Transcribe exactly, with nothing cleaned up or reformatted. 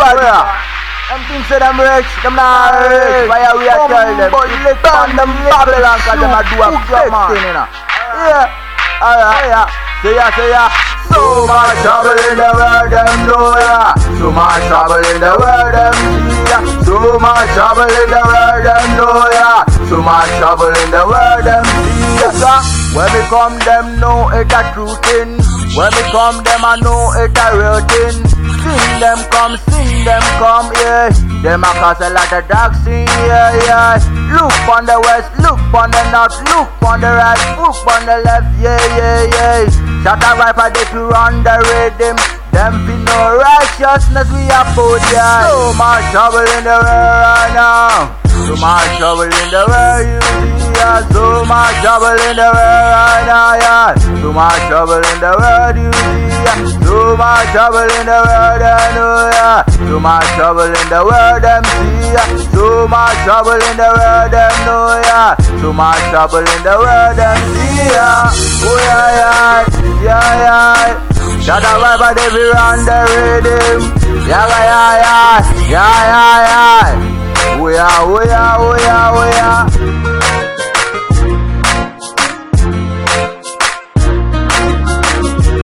bad. Them things say them rich, them not rich. Why are we a tell them? But lick on them Babylon, cause them a do a fake thing, you know. Yeah, alright, yeah. Say ya, say ya. So much trouble in the world, them know ya. So much trouble in the world, them see ya. So much trouble in the world, them know ya. So much trouble in the world, them see ya. When we come, them know it a true thing. When we come, them I know it a real thing. Sing them come, sing them come, yeah. Them a cause a lot of dark sin, yeah, yeah. Look on the west, look on the north, look on the right, look on the left, yeah, yeah, yeah. Shut a viper, they to run the rhythm. Them feel no righteousness, we are put, yeah. So much trouble in the world right now. So much trouble in the world, you see, yeah. So much trouble in the world right now, yeah. So much trouble in the world, you see, yeah. So much trouble in the world, I know, yeah. So much trouble in the world, them see, yeah. So much trouble in the world, them know, yeah. So much trouble in the world, them see, yeah. Oh, yeah, yeah, yeah, yeah. Shut up, vibe, they be run the rhythm. Yeah, yeah, yeah, yeah, yeah, yeah. Oh, yeah, oh, yeah, oh, yeah.